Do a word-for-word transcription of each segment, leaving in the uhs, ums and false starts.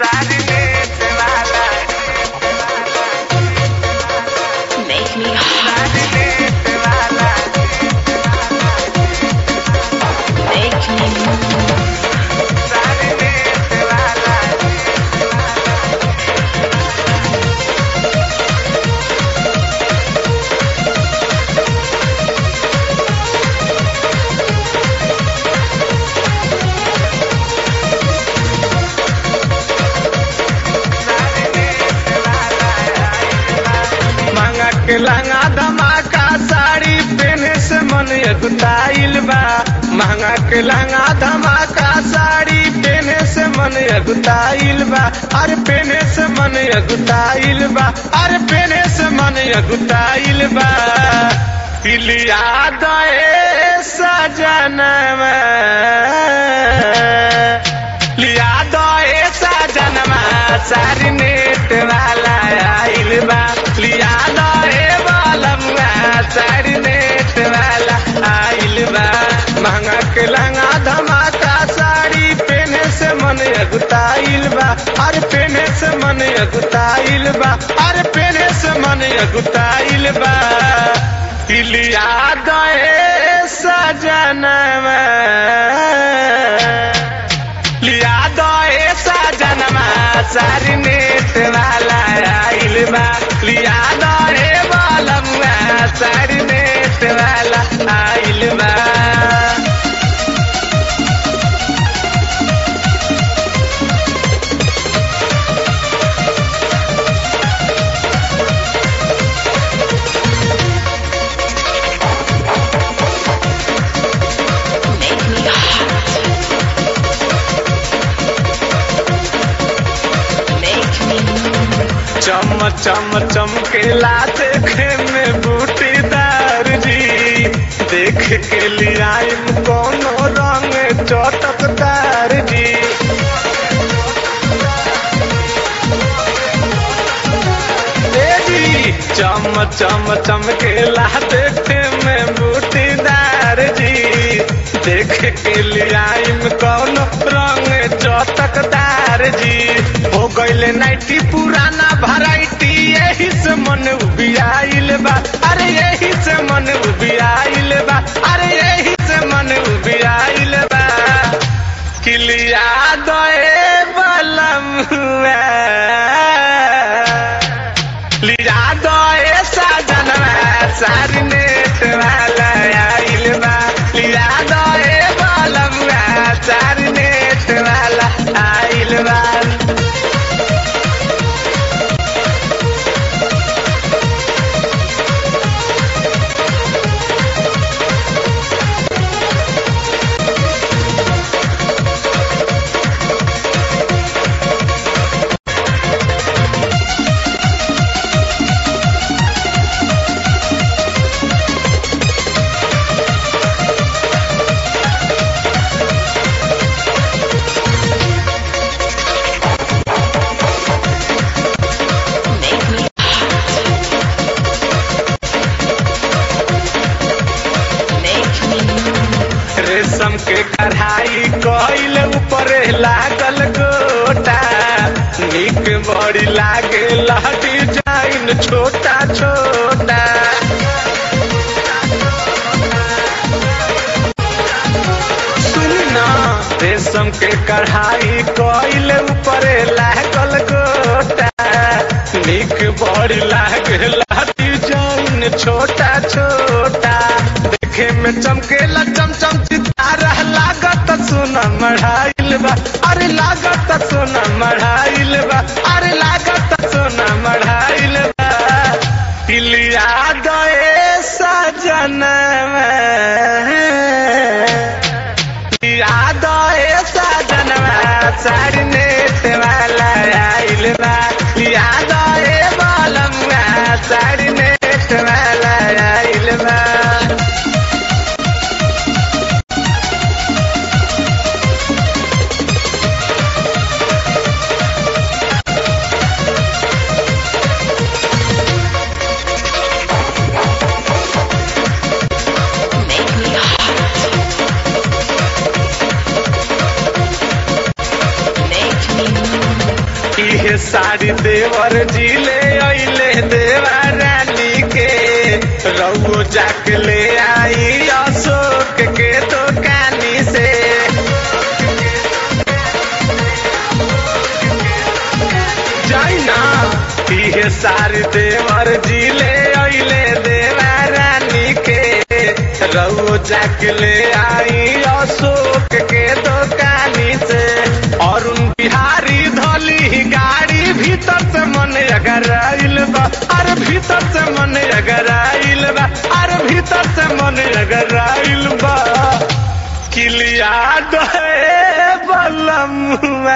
सारी नेट वाला Make me sari hot, net वाला make me move. Sari net वाला मांगा के लंगा धमाका साड़ी पहने से मन अगुताइल बा मांगा के लंगा धमाका साड़ी पहने से मन अगुताइल बा अरे पहने से मन अगुताइल बा अरे पहने से मन अगुताइल बा इलिया दए सजनवा लिया दए सजनवा सारी नेट वाला आइल बा लिया दए बालमुआ सारी नेट वाला आइल बा महंगा के लंगा धमाका साड़ी पहने से मन अगुताइल बा अरे पहने से मन अगुताइल बा अरे पहने से मन अगुताइल बा लिया दए सजनवा लिया दए सजनवा सारी नेट वाला आइल बा लिया दए बालमुआ सारी नेट वाला आइल बा Make me hot, make me move. चम चम चमकेला देखे में बूटीदार जी देख के लियाइम कोनो रंग चटकदार जी ए जी चम चम चमकेला देखे में बूटीदार जी देख के लियाइम कोनो रंग चटकदार जी हो गईले नाइटी पुराना वैरायटी यही से मन उबियाइल बा अरे यही से मन उबियाइल बा अरे यही से मन उबियाइल बा किलिया दए बलमुआ लिया दए सजनवा सारी नेट वाला आइल बा लिया दए बलमुआ सारी नेट वाला आइल बा Make me hot, make me move. रेशम के कढ़ाई कइल ऊपर लागल गोटा निक बड़ी लागे डिजाइन छोटा छोटा सुन ना रेशम के कढ़ाई कइल ऊपर लागल गोटा निक बड़ी लागे डिजाइन छोटा छोटा देखे में चमकेला चमचम सितारा लागत सोना मढ़ाइल बा अरे लागत सोना मढ़ाइल बा अरे लागत सोना मढ़ाइल बा इलिया दए सजनवा लिया दए सजनवा सारी नेट वाला आइल बा लिया दए बालमुआ सारी नेट वाला आइल बा इहे साड़ी देवर जिले अइले देवा रानी के रउओ जाके ले आई अशोक के दुकानी से जाइना इहे साड़ी देवर जिले अइले देवा रानी के रउओ जाके ले आई अशोक के दुकानी से अरुण बिहारी धली गाड़ी भीतर से मन अगर आइल बा अरे भीतर से मन अगर आइल बा अरे भीतर से मन अगर आइल बा किलिया दे बलमुआ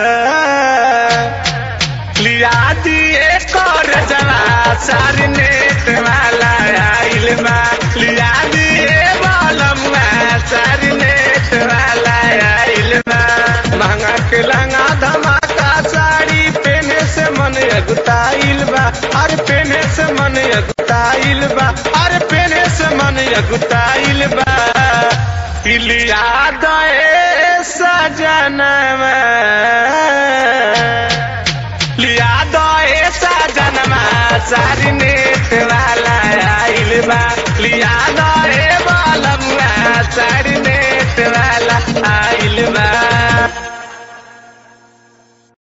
लिया दिए कर जला सारी नेट वाला आइल बा लिया दिए बलमुआ सारी नेट वाला आइल बा महंगा के लहंगा धमाका साड़ी पहने से मन अगुताइल बा अरे पहने से मन अगुताइल बा अरे पहने से मन अगुताइल बा लिया दे सजनवा लिया दे सजनवा सारी नेट वाला आइल बा लिया दे बलमुआ सारी नेट वाला आइल बा।